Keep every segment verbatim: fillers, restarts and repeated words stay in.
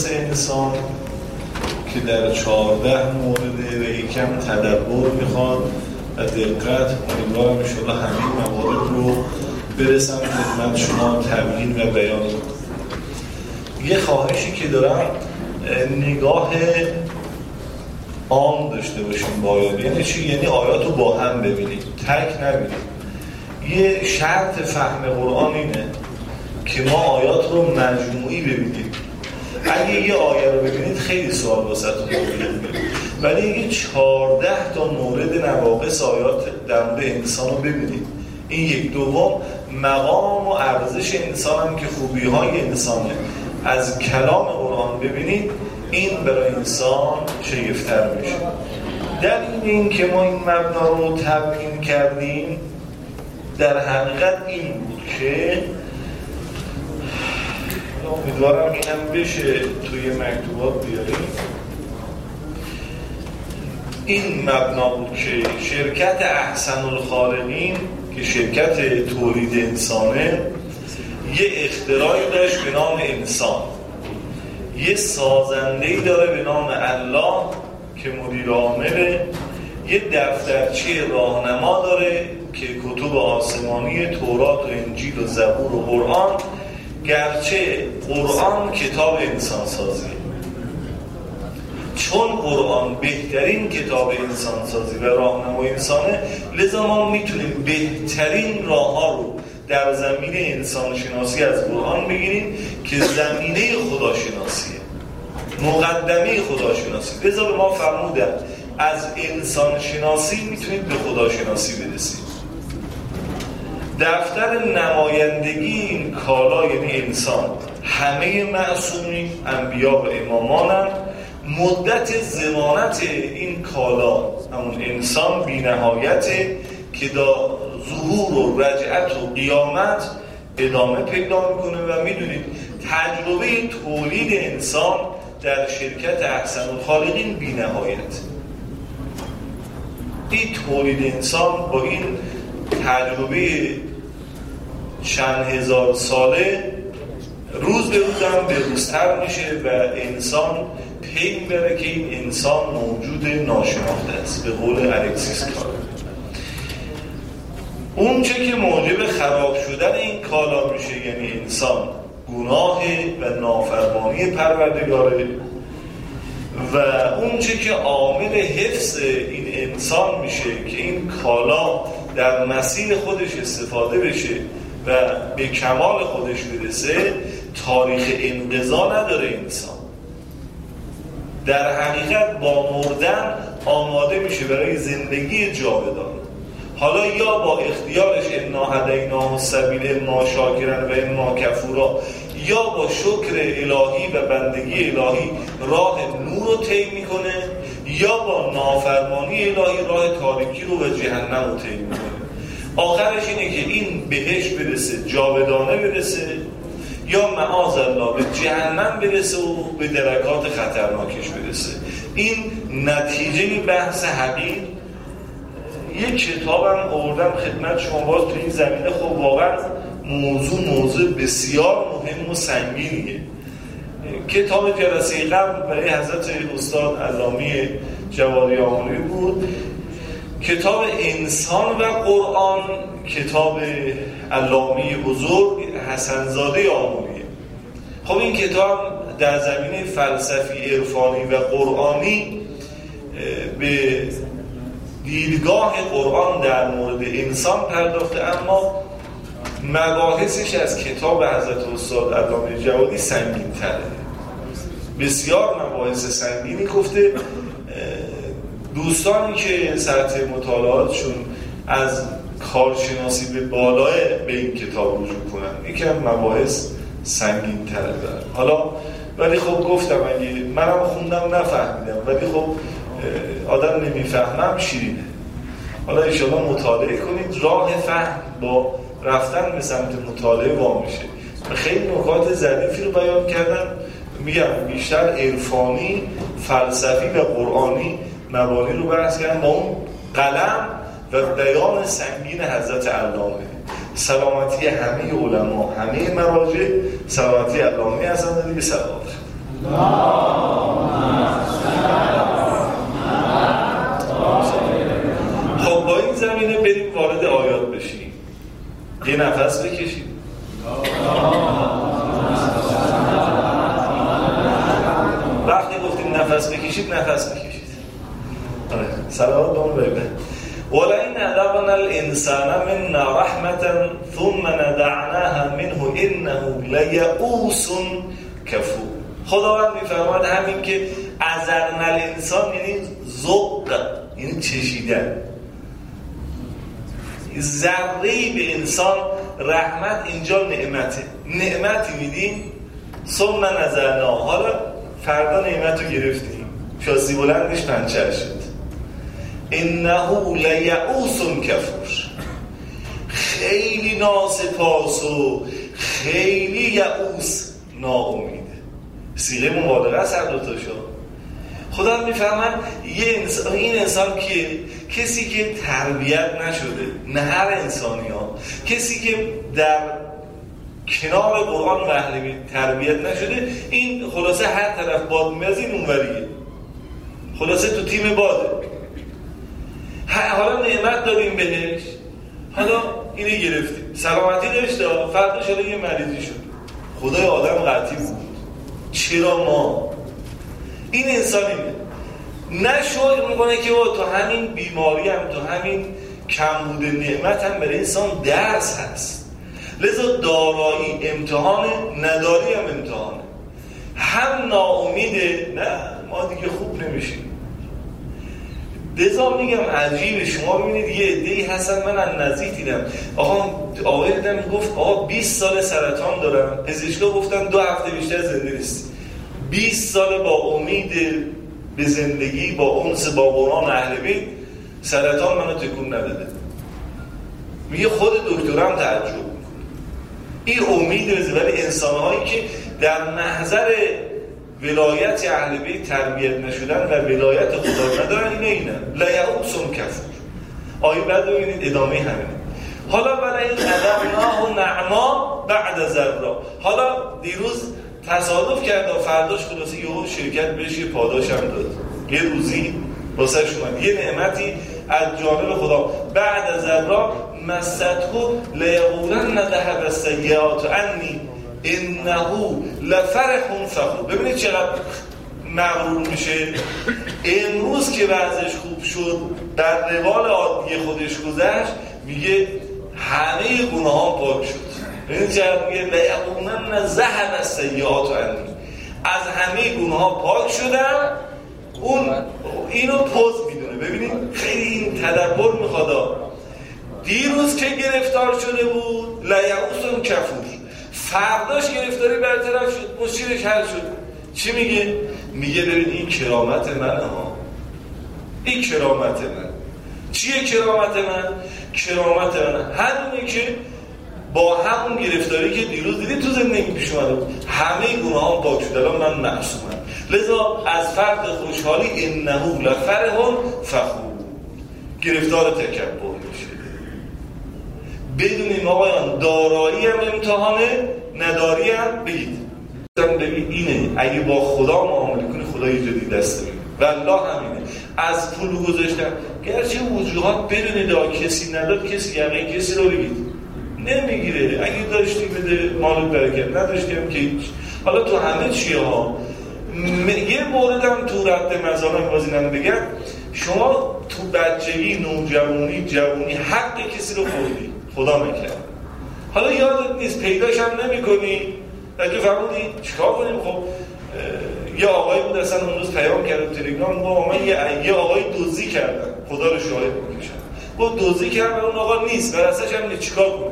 خاص انسان که در چهارده مورده و یکم تدبر میخواد و دقت. امیدوارم انشاءالله همین موارد رو برسم خدمت شما تبیین و بیان کنم. یه خواهشی که دارم نگاه عام داشته باشیم با آیات. یعنی چی؟ یعنی آیات رو با هم ببینیم، تک نبینیم. یه شرط فهم قرآن اینه که ما آیات رو مجموعی ببینیم. اگه یه آیه رو ببینید خیلی سوال واسهتون مورد، ولی اگه چهارده تا مورد نواقص آیات در مورد انسان رو ببینید، این یک. دوم، مقام و ارزش انسان هم که خوبی های انسانه از کلام قرآن ببینید، این برای انسان شگفت‌تر میشه. دلیل این که ما این مبنا رو تبیین کردیم در حقیقت این بود که امیدوارم اینم بشه توی مکتوبات بیاریم. این مبنا بود که شرکت احسن الخالقین که شرکت تولید انسانه یه اختراعی داشت به نام انسان، یه سازنده‌ای داره به نام الله که مدیر عامله، یه دفترچه راهنما داره که کتب آسمانی تورات و انجیل و زبور و قرآن، گرچه قرآن کتاب انسان سازی، چون قرآن بهترین کتاب انسان سازی و راهنمای انسانه، لذا ما میتونیم بهترین راه ها رو در زمینه انسان شناسی از قرآن بگیریم که زمینه خداشناسیه، مقدمه خداشناسی. لذا به ما فرمودن از انسان شناسی میتونید به خداشناسی برسید. دفتر نمایندگی این کالا یعنی انسان، همه معصومین انبیا و امامانن. مدت ضمانت این کالا همون انسان بی نهایته که دا ظهور و رجعت و قیامت ادامه پیدا میکنه. و میدونید تجربه تولید انسان در شرکت احسن الخالقین بی نهایت. این تولید انسان با این تجربه چند هزار ساله روز به روز هم به روزتر میشه و انسان پی میبره که این انسان موجود ناشناخته است. به قول الکسیس کالا، اون چه که موجب خراب شدن این کالا میشه یعنی انسان، گناه و نافرمانی پروردگاره، و اون چه که عامل حفظ این انسان میشه که این کالا در مسیر خودش استفاده بشه و به کمال خودش برسه، تاریخ انقضا نداره انسان. در حقیقت با مردن آماده میشه برای زندگی جاودان. حالا یا با اختیارش انا هدیناه السبیل اما شاکرا و اما کفورا، یا با شکر الهی و بندگی الهی راه نور رو طی میکنه، یا با نافرمانی الهی راه تاریکی رو و جهنم رو طی میکنه. آخرش اینه که این بهش برسه، جاودانه برسه، یا معاذالله به جهنم برسه و به درکات خطرناکش برسه. این نتیجه بحث حقیق. یک کتابم آوردم خدمت شما باز تو این زمینه. خب واقعا موضوع موضوع بسیار مهم و سنگینیه. کتاب جلسه قبل برای حضرت استاد علامه جوادی آملی بود، کتاب انسان و قرآن، کتاب علامه بزرگ حسنزاده آملیه. خب این کتاب در زمینه فلسفی، عرفانی و قرآنی به دیدگاه قرآن در مورد انسان پرداخته، اما مباحثش از کتاب حضرت استاد علامه جوادی سنگین تره. بسیار مباحث سنگینی گفته. دوستانی که سطح مطالعاتشون از کارشناسی به بالای به این کتاب رجوع کنن، یکم مباحث سنگین تره دارن. حالا ولی خب گفتم اگه منم خوندم نفهمیدم، ولی خب آدم نمیفهمم شیرینه. حالا انشاءالله مطالعه کنید، راه فهم با رفتن به سمت مطالعه وام میشه. خیلی نکات ظریفی رو بیان کردم، میگم بیشتر عرفانی، فلسفی و قرآنی مبانی رو بحث کردم با اون قلم و بیان سنگین حضرت علامه. سلامتی همه علما، همه مراجع، سلامتی علامه هستن دیگه. سلامت خب با این زمینه بریم وارد آیات بشیم. یه نفس بکشید. وقتی گفتیم نفس بکشید نفس بکشید. آره سلامت به اون بگه. ولئن أذقنا الإنسان منا رحمة ثم ندعناها منه إنه لیئوس کفور. خداوند می‌فرماید همین که أذقنا الإنسان یعنی ذوق، یعنی چشیدن. ذره‌ای به انسان رحمت، اینجا نعمته. نعمتی میدیم ثم نزعنا، حالا فردا نعمت رو گرفتیم، شاسی بلندش پنچر شد. انه لیئوس کفور، خیلی ناسپاس و خیلی یئوس، ناامیده. صیغه مبالغه است هر دو تاشو. خدا میفهمن یه انسان، این انسان که کسی که تربیت نشده، نه هر انسانی ها، کسی که در کنار قرآن و اهل تربیت نشده، این خلاصه هر طرف باد میاد این اونوریه، خلاصه تو تیم باده. حالا نعمت داریم بهش، حالا اینو گرفتیم، سلامتی داشته، فرداش حالا یه مریضی شد. خدای آدم قطعی بود. چرا ما این انسانیه نه شکر میکنه که تو همین بیماری هم، تو همین کمبود نعمت هم برای انسان درس هست. لذا دارایی امتحانه، نداری هم امتحانه. هم ناامیده، نه ما دیگه خوب نمیشیم. لذا میگم عجیبه، شما ببینید یه عده‌ای هستن، من از نزدیک دیدم، آقا آقای دیدم گفت آقا بیست سال سرطان دارم، پزشکا گفتن دو هفته بیشتر زنده نیست. بیست سال با امید به زندگی، با انس با قرآن اهل بیت، سرطان منو تکون نداده. میگه خود دکترم تعجب میکنه. این امید بزه، ولی انسانهایی که در محضر ولایت اهل بیت تربیت نشدن و ولایت خدا ندارن، اینه اینه لیئوس کفور. آیه بعد ببینید ادامه همینه. حالا برای این اذقناه نعما بعد ضرا. حالا دیروز تصادف کرد و فرداش خلاصه یهو شرکت بهش یه پاداش هم داد، یه روزی واسه اومد، یه نعمتی از جانب خدا. بعد از ضرا مستهو لیقولن ذهب السیئات عنی انه لفرح فخور. ببینید چقدر مغرور میشه. امروز که وضعش خوب شد، در روال عادی خودش گذشت، میگه همه گناهان پاک شد. ببینید چقدر میگه لیقولن ذهب السیئات عنی، از همه گناهان پاک شدم. اون اینو پوز میدونه. ببینید خیلی این تدبر میخواد. دیروز که گرفتار شده بود لیئوس کفور، فرداش گرفتاری برطرف شد، مشکلش حل شد. چی میگه؟ میگه ببین این کرامت منه ها، این کرامت من. چیه کرامت من؟ کرامت من همینه که با همون گرفتاری که دیروز دیدی تو زندگی پیش اومده بود، همه گناهان پاک شد، الان من معصومم. لذا از فرد خوشحالی انه لفرح فخور، گرفتار تکبر میشه. بدونیم آقایان دارایی هم امتحانه، نداری هم بگید ببین اینه، اگه با خدا معامله کنی خدا یه جدی دست میده. والله همینه. از پول گذاشتن، گرچه وجوهات بدونید آقا کسی نداد، کسی یقین کسی رو بگید نمیگیره. اگه داشتی بده مالت برکت، نداشتی هم که هیچ. حالا تو همه چیه ها. م... یه موردم تو رد مزانم بازینم بگم، شما تو بچگی، نوجوانی، جوانی حق کسی رو خوردی، خدا نکرد، حالا یادت نیست، پیداش هم نمی کنی، اگه فرمودی چیکار کنیم؟ خب یه آقایی بود اصلا اون روز پیام کرد تلگرام، با من یه, یه آقایی دزدی کردن، خدا رو شاهد میکشم، گفت دزدی کردن، اون آقا نیست، ورثه‌ش هم نیست، چیکار کنم؟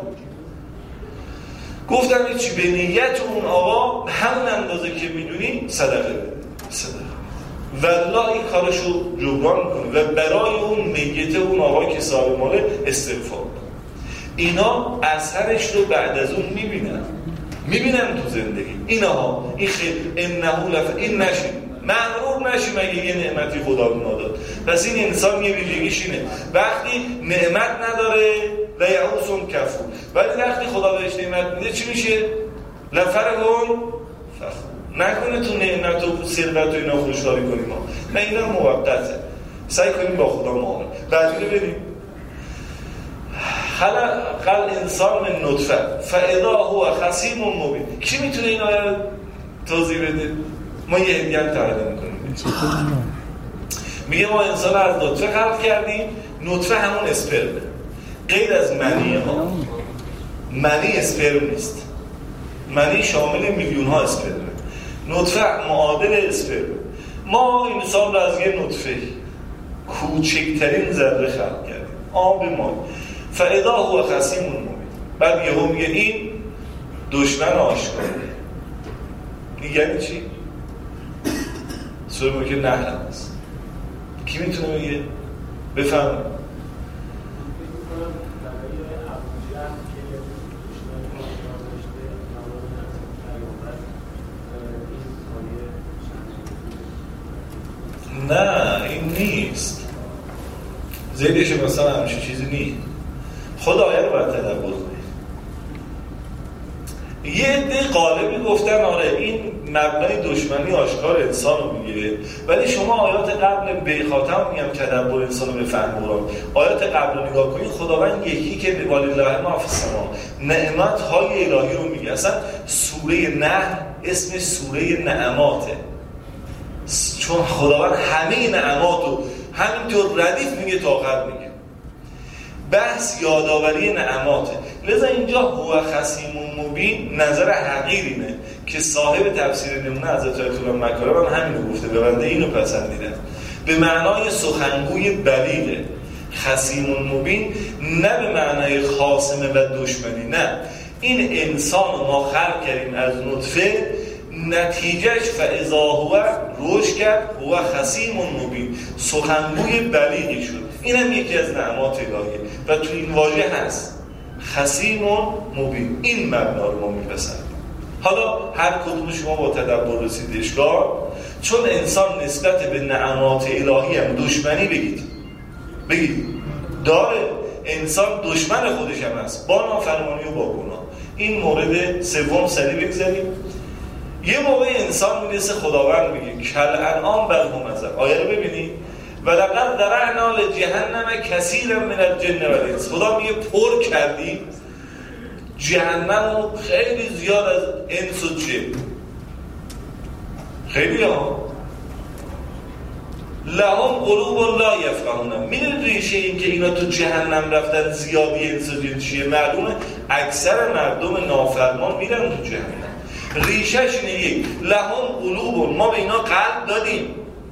گفتم چی؟ به نیت اون آقا همون اندازه که میدونی صدقه بده، صدقه والله این کارشو جبران میکنه و برای اون میت اون آقا که صاحب ماله استغفار کنه. اینا اثرش رو بعد از اون میبینن، میبینن تو زندگی. اینها این خیلی انه لف این نشیم، مغرور نشیم اگه یه نعمتی خدا رو نداد. پس این انسان یه ویژگیش اینه، وقتی نعمت نداره لیئوس کفور، ولی وقتی خدا بهش نعمت میده چی میشه؟ لفرح فخور، نکنه تو نعمت و ثروت و اینا خوشحالی کنیم ما. نه اینا موقته. سعی کنیم با خدا معامله. بعدی رو بریم. خلق الانسان من نطفه فاذا هو خصیم مبین. کی میتونه اینا رو توضیح بده؟ ما یه هدیه هم تعریف میکنیم. میگه ما انسان از نطفه خلق کردیم. نطفه همون اسپرمه، غیر از منی ها. منی اسپرم نیست. منی شامل میلیون ها اسپرمه. نطفه معادل اسپرم. ما انسان رو از یه نطفه کوچکترین ذره خلق کردیم، آب مای. فاذا هو خصیم مبین. بعد یهو میگه این دشمن آشکاره. یعنی چی؟ سوره میگه نه هست. کی میتونه بگه؟ بفهم. نه این نیست. زیدش مثلا همچین چیزی نیست. خدا آیه رو باید تدبر کنید. یه عده قالبی گفتن آره این مبنای دشمنی آشکار انسان رو میگیره، ولی شما آیات قبل به خاطر میگم تدبر انسان رو بفهم برام. آیات قبل رو نگاه کنید. خداوند یکی که ولله ما فی السما نعمت های الهی رو میگه. اصلا سوره نحل اسم سوره نعماته، چون خداوند همه نعمات رو همینطور ردیف میگه تا آخر میگه. بحث یادآوری نعماته. لذا اینجا هو خصیم مبین نظر حقیرینه که صاحب تفسیر نمونه حضرت آیت الله مکارم هم همین رو گفته، به بنده اینو پسندیدن. به معنای سخنگوی بلیغه. خصیم مبین نه به معنای خاصمه و دشمنی. نه، این انسان رو ما خلق کردیم از نطفه، نتیجهش فاذا هو رشد کرد هو خصیم مبین، سخنگوی بلیغی شد. این هم یکی از نعمات الهیه و تو این واژه هست خصیم مبین. این مبنا رو ما میپسندیم. حالا هر کدوم شما با تدبر رسید اشکال، چون انسان نسبت به نعمات الهی هم دشمنی بگید بگید داره. انسان دشمن خودش هم هست با نافرمانی و با گناه. این مورد سوم سریع بگذاریم. یه موقع انسان میرسه خداوند میگه کل انعام بل هم اضل. آیه رو ببینید. ولقد ذرأنا لجهنم کثیرا من الجن والانس. خدا میگه پر کردی جهنم خیلی زیاد از انس و جن. خیلی ها لهم قلوب لا یفقهون. میدونید ریشه این که اینا تو جهنم رفتن زیادی انس و جن چیه؟ معلومه اکثر مردم نافرمان میرن تو جهنم. ریشهش اینه یک لهم قلوب، ما به اینا قلب دادیم،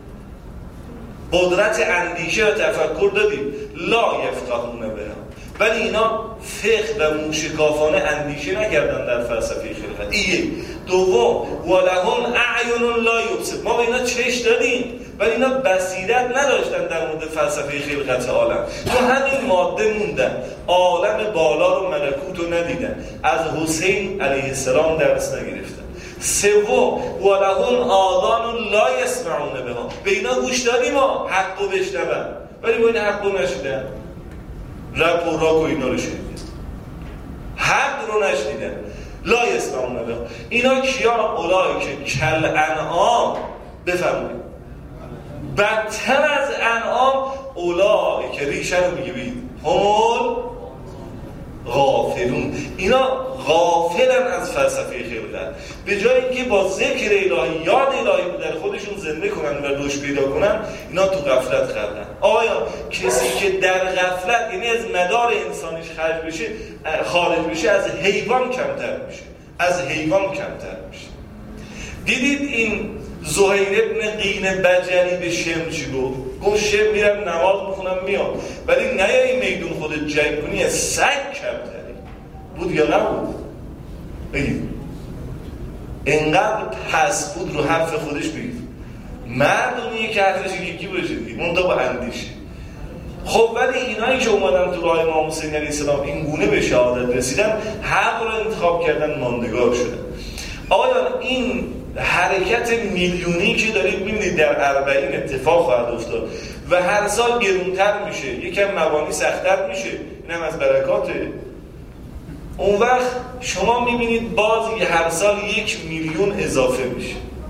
قدرت اندیشه و تفکر دادیم، لا یفقهون بها، ولی اینا فقه و موشکافانه اندیشه نکردن در فلسفه خلقت. این دوم ولهم اعین لا یبصر، ما به اینا چش دادیم ولی اینا بصیرت نداشتن در مورد فلسفه خلقت عالم. تو همین ماده موندن، عالم بالا رو ملکوت رو ندیدن، از حسین علیه السلام درس نگرفتن. سوم ولهم آذان لا یسمعون بها، به اینا گوش دادیم ما حق رو بشنون ولی با این حق رو نشیدن. رب و راک و اینا رو شنیدن، حق رو نشنیدن. لا یسمعون بها. اینا کیا؟ اولایی که کل انعام. بفرمایید بدتر از انعام اولایی که ریشه رو میگه بید همون غافلون. اینا غافلن از فلسفه خلقت. به جای اینکه با ذکر الهی یاد الهی رو در خودشون زنده کنن و رشد پیدا کنن، اینا تو غفلت خردن. آیا کسی که در غفلت یعنی از مدار انسانیش خارج بشه خارج بشه از حیوان کمتر میشه، از حیوان کمتر میشه. دیدید این زهیر ابن قین بجلی به شم چی گفت؟ گفت شم میرم نماز میخونم میام، ولی نیایی میدون خودت جنگ کنی از سگ کمتری. بود یا نبود؟ بگید انقدر پس بود رو حرف خودش بگید. مردونیه که حرفش یکی باشه دیگه، منطقه با اندیشه. خب ولی اینایی که اومدن تو راه امام حسین علیه السلام این گونه به شهادت رسیدن، حق رو انتخاب کردن، ماندگار شدن. آقایان این حرکت میلیونی که دارید میبینید در اربعین اتفاق خواهد افتاد و هر سال گرونتر میشه، یکم مبانی سخت‌تر میشه، اینم از برکاته. اون وقت شما میبینید باز هر سال یک میلیون اضافه میشه.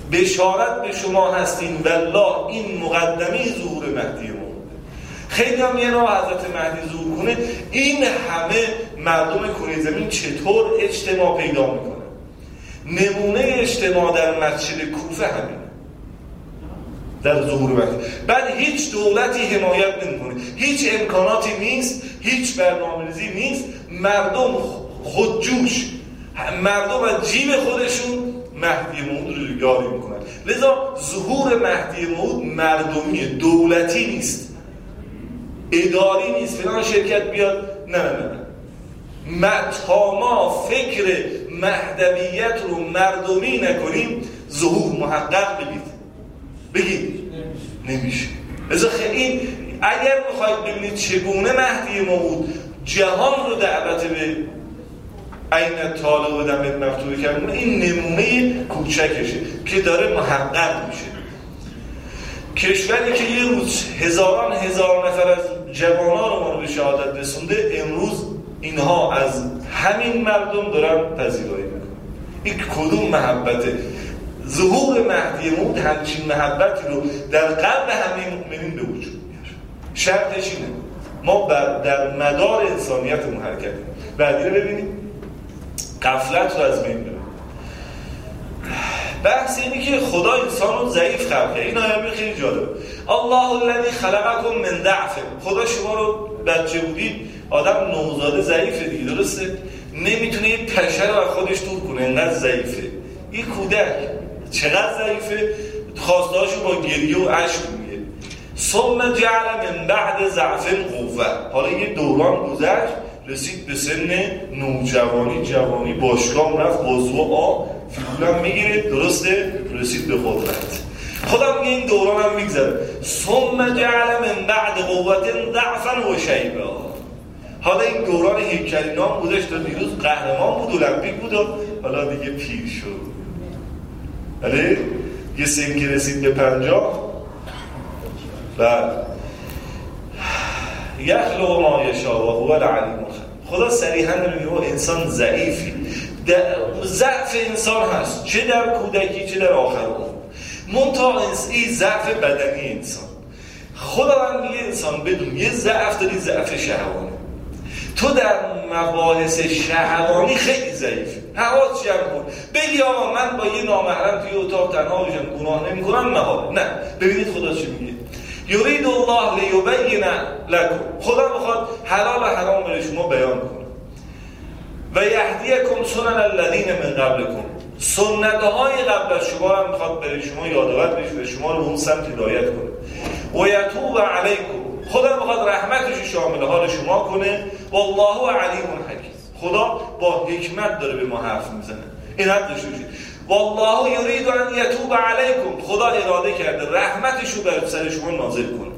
بشارت به شما هستین والله این مقدمه ظهور مهدی ما. خیلی هم یه نوع حضرت مهدی ظهور کنه این همه مردم کره زمین چطور اجتماع پیدا میکنه. نمونه اجتماع در مسجد کوفه همینه در ظهور مهدی. بعد هیچ دولتی حمایت نمیکنه، هیچ امکاناتی نیست، هیچ برنامه‌ریزی نیست، مردم خودجوش، مردم از جیب خودشون مهدی موعود رو یاری میکنن. لذا ظهور مهدی موعود مردمی دولتی نیست، اداری نیست، فلان شرکت بیاد، نه نه نه. تا ما فکر مهدویت رو مردمی نکنیم ظهور محقق بگید بگید نمیشه. لذا خیلی اگر میخواید ببینید چگونه مهدی موعود جهان رو دعوت به عین طالب و دم مفتوح کردن، این نمونه کوچکشه که داره محقق میشه. کشوری که یه روز هزاران هزار نفر از جوانان ما رو به شهادت رسونده، امروز اینها از همین مردم دارن پذیرایی میکنن. این کدوم محبته؟ ظهور مهدی موعود همچین محبتی رو در قلب همه مؤمنین به وجود میاره. شرطش اینه ما بر در مدار انسانیتمون حرکت کنیم. بعدی رو ببینیم، غفلت رو از بین ببریم. بحث اینه که خدا انسان رو ضعیف خلق کرده. این آیه خیلی جالبه. الله الذی خلقکم من ضعف. خدا شما رو بچه بودید، آدم نوزاده ضعیفه دیگه، درسته؟ نمیتونه یه پشه رو از خودش دور کنه، انقدر ضعیفه. این کودک چقدر ضعیفه، خواستهاشو با گریه و اشک میگه. ثم جعل من بعد ضعف قوه. حالا یه دوران گذشت، رسید به سن نوجوانی، جوانی، باشگاه رفت، بازو آب فیلم میگیره، درسته؟ رسید به قدرت. خدا میگه این دوران هم میگذره. ثم جعل من بعد قوت ضعفا و شیبه. حالا این دوران هیکلی نام بودش تا دیروز قهرمان بود، المپیک بود و حالا دیگه پیر شد. ولی یه سن که رسید به پنجاه، بعد یخلق ما یشاء و هو العلیم الخبیر. خدا صریحا میگه انسان ضعیفی، ضعف انسان هست، چه در کودکی چه در آخر عمر. منتها این ضعف بدنی انسان. خدا میگه انسان بدون یه ضعف داری، ضعف شهوانی. تو در مباحث شهوانی خیلی ضعیفی، حواس جمع کن. بگی آقا من با یه نامحرم توی اتاق تنها باشم گناه نمی کنم، محال. نه، ببینید خدا چی میگه. یرید الله لیبین لکم. خدا میخواد حلال و حرام برای شما بیان کنه. و یهدیکم سنن الذین من قبلکم. سنت‌های قبل از شما رو میخواد برای شما یادآور بشه و شما رو به اون سمت هدایت کنه. و یتوب علیکم. خدا میخواد رحمتش شامل حال شما کنه. والله علیم حکیم. خدا با حکمت داره به ما حرف میزنه. این حد داشته باشید. والله یرید ان یتوب علیکم. خدا اراده کرده رحمتش رو بر سر شما نازل کنه.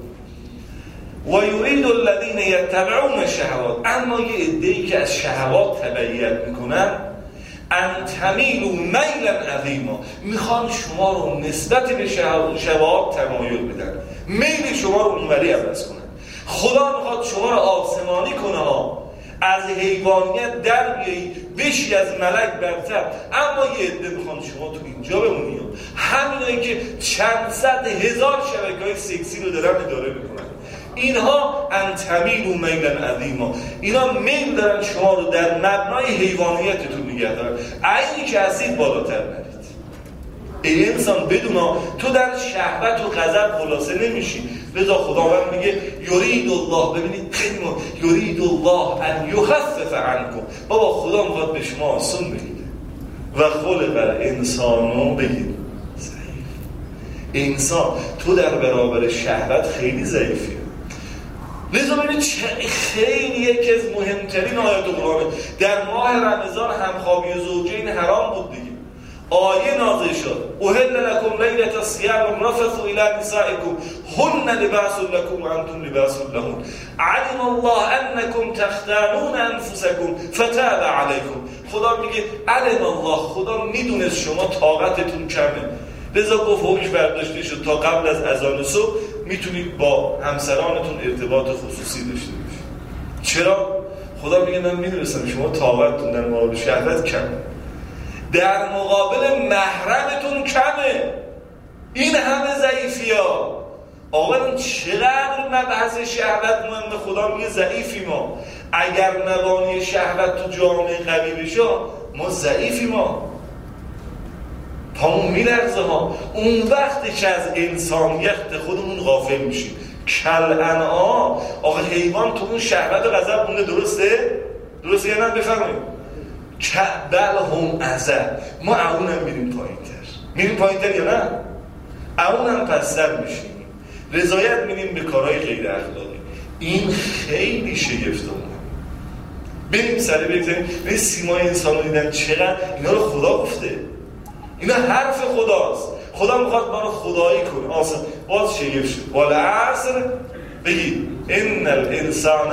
و یرید الذین یتبعون الشهوات. اما یه عده‌ای که از شهوات تبعیت میکنن، ان تمیلوا میلا عظیما. میخوان شما رو نسبت به شهوات تمایل بدن، میل شما رو اونوری عوض کنن. خدا میخواد شما رو آسمانی کنه ها، از حیوانیت در بیایی، بشی از ملک برتر. اما یه عده میخوان شما تو اینجا بمونی. همینایی که چند صد هزار شبکه‌های سکسی رو دارن اداره میکنن، اینها ان تمیلوا میلا عظیما. اینا میل دارن شما رو در مبنای حیوانیتتون نگه دارن. عینی که هستید بالاتر نرید. ای انسان بدونا تو در شهوت و غضب خلاصه نمیشی. لذا خداوند میگه یرید الله. ببینید خیلی ما یرید الله ان یخفف عنکم. بابا خدا میخواد به شما آسون بگیره. و خلق الانسان بگید ضعیف. انسان تو در برابر شهوت خیلی ضعیفی. لذا ببینید خیلی یکی از مهمترین آیات قرآن در ماه رمضان همخوابی زوجین حرام بود دیگه. آیه نازل شد احل لکم لیلة الصیام الرفث الی نسائکم هن لباس لکم و انتم لباس لهن علم الله انکم تختانون انفسکم فتاب علیکم. خدا میگه علم الله، خدا میدونست شما طاقتتون کمه، لذا گفت حکم برداشته شد تا قبل از اذان صبح میتونید با همسرانتون ارتباط خصوصی داشته باشید. چرا؟ خدا میگه من میدونستم شما طاقتتون در مورد شهوت کمه. در مقابل محرمتون کمه. این همه ضعیفی ها. آقا چقدر مبحث شهوت مهمه. خدا میگه ضعیفی ما. اگر مبانی شهوت تو جامعه قوی بشه ما ضعیفی ما، پامون میلرزه ها. اون وقتی که از انسانیت خودمون غافل میشیم. کل انعام. آقا حیوان تو اون شهوت و غضب مونده، درسته؟ درسته یا نه؟ بفرمایید. بل هم ازل. ما اونم میریم پایین‌تر. میریم پایین‌تر یا نه؟ اونم پس‌تر میشیم. رضایت میدیم به کارهای غیر اخلاقی. این خیلی شگفت‌آور. بریم سری بگذاریم به سیمای انسان رو دیدن چقدر اینا رو خدا گفته. اینا حرف خداست. خدا میخواد ما رو خدایی کنه. آسان باز شگفت شد. والعصر بگید ان الانسان،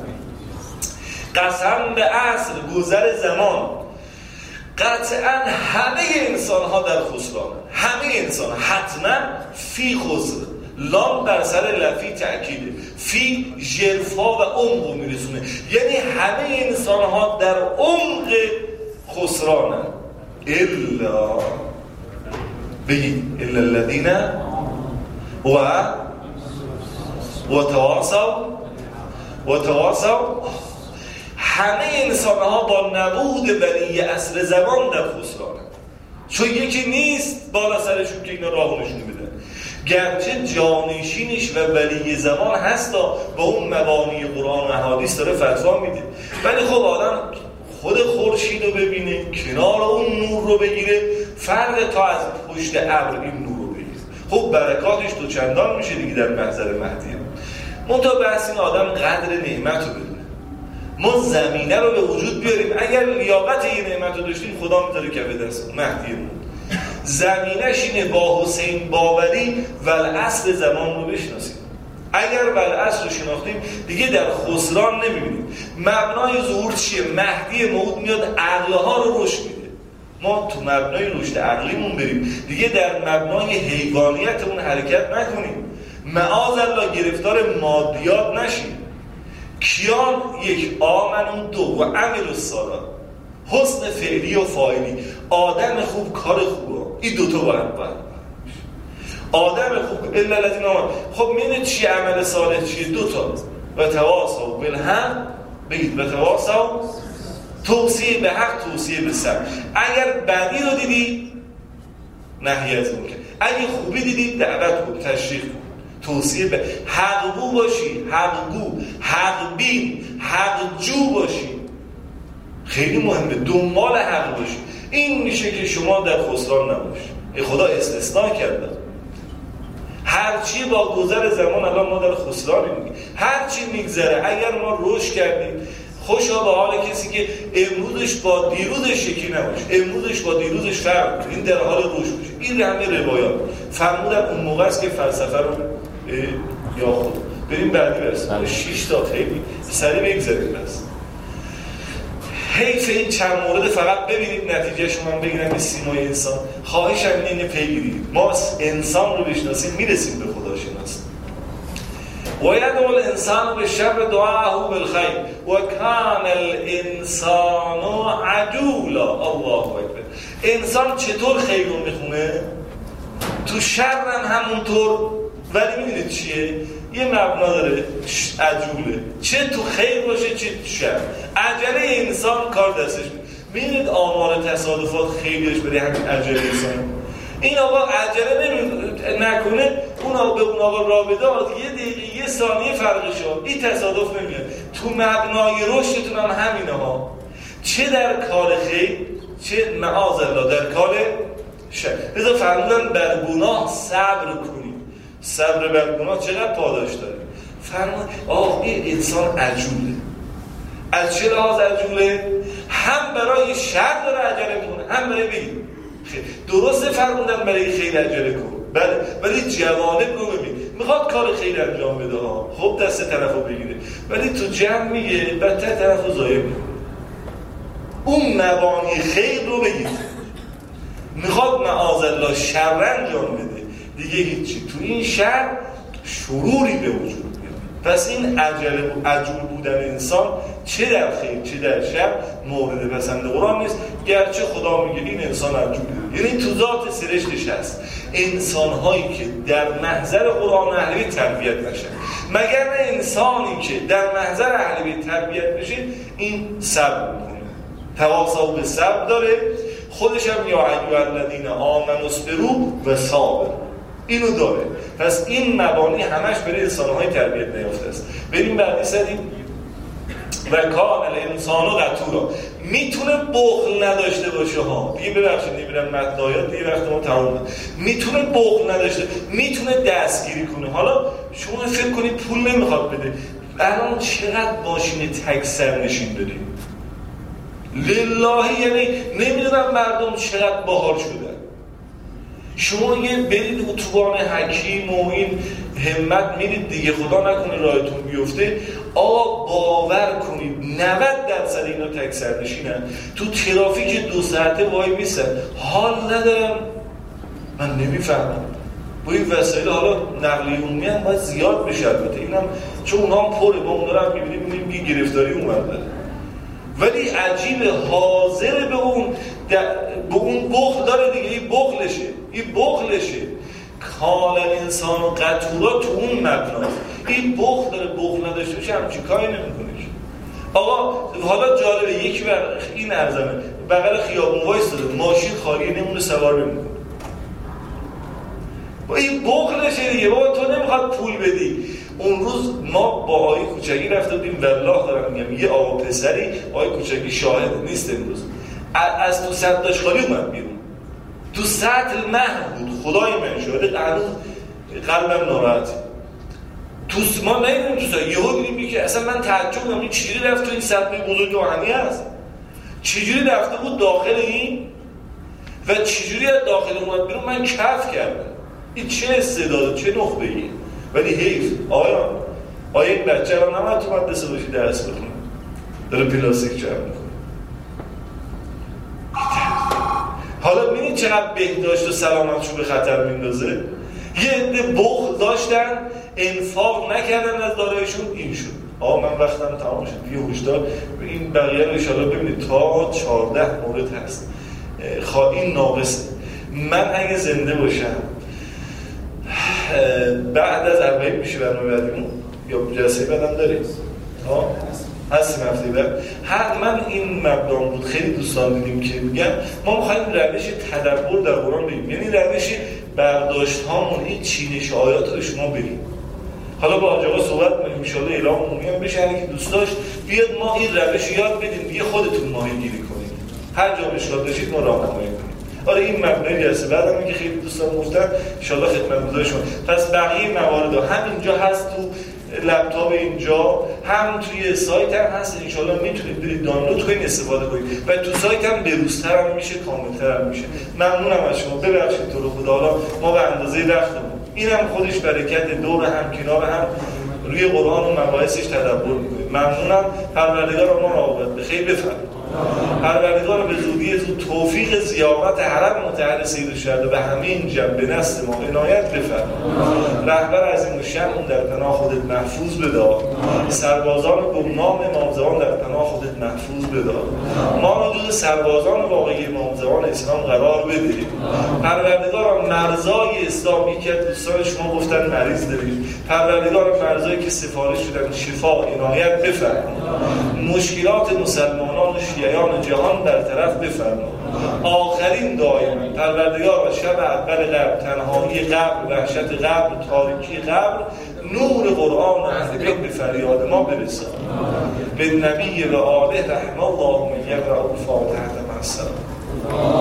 قسم به عصر، گذر زمان، قطعا همه انسان ها در خسران. همه انسان حتما فی خسر. لام بر سر لفی تأکیده. فی ژرفا و عمق میرسونه، یعنی همه انسان ها در عمق خسرانن. الا بگید الا الذین و و تواصوا و تواصوا. همه انسان ها با نبود ولی عصر زمان در خسرانن، چون یکی نیست بالا سرشون که اینا راهونشون بدن. گرچه جانشینش و ولی زمان هستا با اون مبانی قرآن و احادیث داره فتوا میده، ولی خب آدم خود خورشید رو ببینه، کنار اون نور رو بگیره، فرق تا از پشت ابر این نور رو بگیره. خب برکاتش دو چندان میشه دیگه در محضر مهدی. منتها بحث این آدم قدر نعمت رو بدونه. ما زمینه رو به وجود بیاریم. اگر لیاقت این نعمت رو داشتیم خدا میذاره کف دست مهدیمون. زمینش اینه با حسین باوری والعصر زمان رو بشناسیم. اگر والعصر رو شناختیم دیگه در خسران نمیبینیم. مبنای ظهور چیه؟ مهدی موعود میاد عقلها رو رشد میده. ما تو مبنای رشد عقلیمون بریم، دیگه در مبنای حیوانیتمون حرکت نکنیم. معاذالله گرفتار مادیات نشیم. کیان؟ یک، آمنون، دو و عمل الصالحات. حسن فعلی و فاعلی. آدم خوب کار خوبه. این دوتا باید باید آدم خوب الا الذین آمنوا. خب می‌بینید چی عمل صالح چیه؟ دوتا. و تواصوا بالحق، بگید و تواصوا، توصیه به حق، توصیه به صبر. اگر بدی رو دیدی نهی از منکر، اگه خوبی دیدی دعوت کن، تشویق کن، توصیه به حق‌گو باشی، حق‌گو، حق بین، حق جو باشی. خیلی مهمه دنبال حق باشی. این میشه که شما در خسران نباشی. ای خدا استثناء کرده. هرچی با گذر زمان الان ما در خسرانیم. هرچی میگذره اگر ما رشد کردیم، خوشا به حال کسی که امروزش با دیروزش یکی نباشه، امروزش با دیروزش فرق کنه، این در حال رشد باشه. این همه روایات فرمودن اون موقع است که فلسفه رو یا خود بریم بعدی برسیم. شش تا خیلی سریع بگذاریم. بس حیف این چند مورد فقط ببینید نتیجه شما هم بگیرم به سیمای انسان. خواهشم اینه پیگیرید. ما انسان رو بشناسیم میرسیم به خدا شناسی. و یدعو الانسان بالشر دعاءه بالخیر و کان الانسان عجولا. الله اکبر. انسان چطور خیر رو میخونه؟ تو شر هم همونطور. ولی میدونید چیه؟ یه مبنا داره، عجوله. چه تو خیر باشه چه تو شر. عجله انسان کار دستش میاد. میدونید آمار تصادفات خیلیش بده همین عجله انسان. این آقا عجله نمی نکنه، اون آقا به اون آقا راه بده، یه دقیقه یه ثانیه فرقش ها، این تصادف نمیاد. تو مبنای رشدتون هم همینه ها، چه در کار خیر چه معاذالله در کار شر. لذا فرمودن بر گناه صبر کنید. صبر بر گناه چقدر پاداش داره. فرمود آه این انسان عجوله. از چه لحاظ عجوله؟ هم برای شر داره عجله میکنه، هم برای بگید درسته فرمودن برای خیر عجله کن، بله، ولی جوانب رو ببین، میخواد کار خیر انجام بده ها، خب دست طرف رو بگیره، ولی تو جمع میگه بدتر طرف رو ضایع میکنه. اون مبانی خیر رو بگید. میخواد معاذالله شر انجام بده، دیگه هیچی. تو این شر شروری به وجود میاد. پس این عجله و عجول بودن انسان چه در خیر چه در شر مورد پسند قرآن نیست، گرچه خدا میگه این انسان عجوله، یعنی تو ذات سرشتش هست. انسان هایی که در محضر قرآن اهل بیت تربیت نشن، مگر نه انسانی که در محضر اهل بیت تربیت بشه این صبر میکنه، تواصل به صبر داره، خودش هم یا ایها الذین آمنوا اصبروا و صابروا اینو داره. پس این مبانی همش برای انسان‌های تربیت نیافته است. بریم بعدی سری و کان الانسان قتورا، میتونه بخل نداشته باشه ها. دیگه ببخشید نمیرم متن آیات دیگه وقت ما تمام. میتونه بخل نداشته، میتونه دستگیری کنه. حالا شما فکر کنید پول نمیخواد بده، الان چقدر ماشین تک سرنشین داریم لله، یعنی نمیدونم مردم چقدر باحال شدن. شما یه برید اتوبان حکیم و این همت میرید دیگه، خدا نکنه راهتون بیفته. آقا باور کنید نود درصد اینا تک سرنشینن، تو ترافیک دو ساعته وای میسن، حال ندارم. من نمیفهمم با این وسایل حالا نقلیه عمومی هم باید زیاد بشه، البته اینم چون اونا هم پره، با اونا رو هم میبینیم میبینیم که گرفتاری اومده، ولی عجیبه حاضر به اون به اون بخل داره دیگه. این بخلشه، این بخلشه. کال انسان و قتورا تو اون مبناست. این بخل داره، بخل نداشته باشه همچین کاری نمیکنه. آقا حالا جالبه یکی بر این ارزمه بغل خیابون وایساده، ماشین خالیه، نمونه سوار نمیکنه. با این بخلشه دیگه. بابا تو نمیخواد پول بدی. اون روز ما با آقای کوچکی رفته بودیم، والله دارم میگم، یه آقا پسری، آقای کوچکی شاهد نیست امروز، از تو سطح داشتخالی اومد بیرون، تو سطح مهد بود، خدای من شاهده، هنوز قلبم ناراحت. تو ما نمیدونم تو سطح یهو دیدیم که اصلا من تعجب کردم این چجوری رفت تو این سطح بزرگ آهنی هست، چجوری رفته بود داخل این و چجوری از داخل اومد بیرون. من کف کردم این چه استعداد، چه نخبه‌ای. ولی حیف. آیا آیا این بچه رو نماید تو مدرسه باشی درس بخونه، داره پلاستیک جمع میکنه. حالا ببینید چقدر بهداشت و سلامتشو به خطر میندازه. یه عده بخل داشتن، انفاق نکردن از دارایشون، این شد. آقا من وقتم تمام شد دیگه، هشدار. این بقیه رو ان شاءالله ببینید تا چهارده مورد هست. خواه این ناقصه. من اگه زنده باشم بعد از اربعین میشه برنامه بعدیمون یا جلسه بعدم داریم ها هستیم هفته بعد. حتما این مبدأ بود. خیلی دوستان دیدیم که میگن ما می‌خوایم روش تدبر در قرآن بگیم، یعنی روش برداشت هامون این چینش آیات رو شما بگیم. حالا با آقا صحبت می‌کنیم ان شاءالله اعلام عمومی هم بشه، اگه دوست داشت بیاد ما این روش یاد بدیم دیگه، خودتون ماهیگیری کنید، هر جا اشکال داشتید ما راهنمایی کنیم. آره این مبنای جلسه بعدم که خیلی دوستان گفتن ان شاءالله خدمتگزار شما. پس بقیه موارد هم اینجا هست، تو لپتاپ اینجا هم توی سایت هم هست، ان شاءالله میتونید برید دانلود کنید استفاده کنید و تو سایت هم بروزتر هم میشه، کاملتر هم میشه. ممنونم از شما. ببخشید تو رو خدا، حالا ما به اندازه وقتمون، اینم خودش برکت دور هم کنار هم روی قرآن و مباحثش تدبر میکنید. ممنونم. پروردگار ما را عاقبت بخیر بفرمایید. پروردگار به زودی زود توفیق زیارت حرم مطهر سید الشهدا به همین جنب نسل ما عنایت بفرما. رهبر عظیم الشأن در پناه خودت محفوظ بدار. سربازان گمنام امامزمان در پناه خودت محفوظ بدار. ما را جز سربازان واقعی امامزمان اسلام قرار بده. پروردگار مرزای اسلامی که دوستان شما گفتن مریض دارید، پروردگار مرزایی که سفارش شدن شفا عنایت بفرما. مشکلات مسلمانان و شیعیان جهان برطرف بفرما. آخرین دائما پروردگار شب اول قبر، تنهایی قبر، وحشت قبر، تاریکی قبر، نور قرآن و اهل بیت به فریاد ما برسان. به نبی و آله رحمه الله من یقرأ الفاتحه مع السلام.